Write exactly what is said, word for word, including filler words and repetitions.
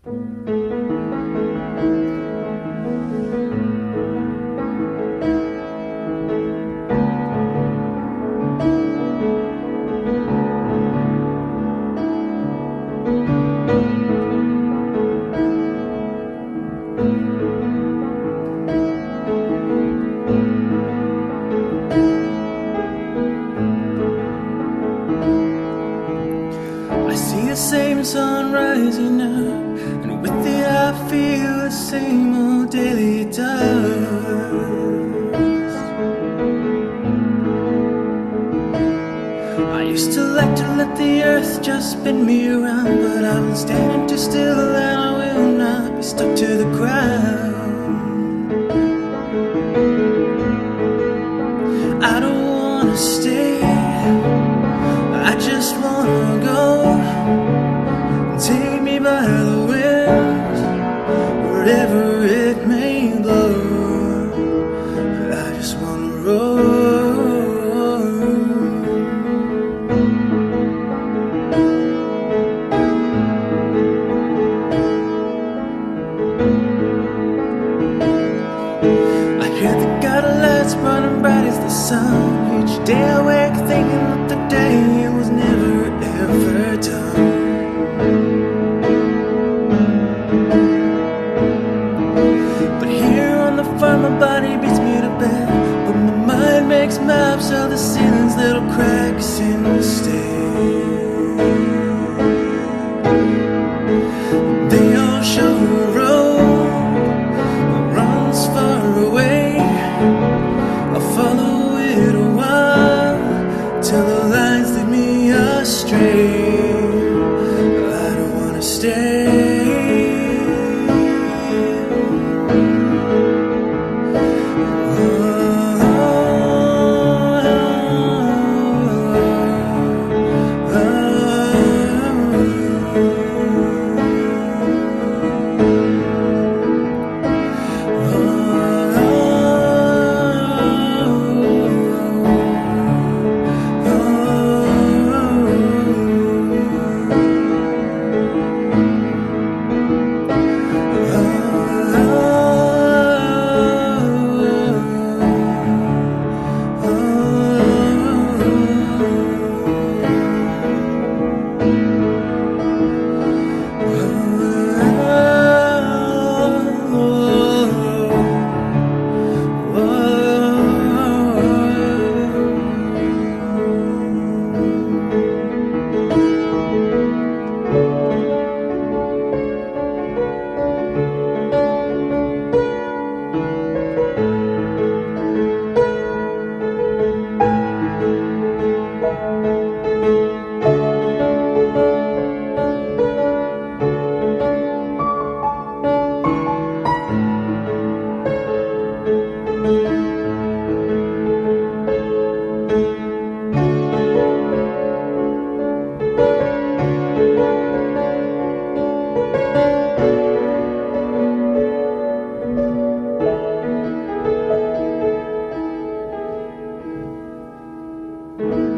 I see the same sun rising up, and with it I feel the same old daily dust. I used to like to let the earth just spin me around, but I've been standing too still and I will not be stuck to the ground. I don't wanna stay, I just wanna go. Take me by the wind, wherever it may blow. I just wanna roll. I hear the gutter lights burning bright as the sun. Each day I wake thinking that the day was never ever done. My body beats me to bed, but my mind makes maps of the ceiling's little cracks in the stairs. They all show a road that runs far away. I'll follow it a while till the lines lead me astray. I don't wanna stay. you.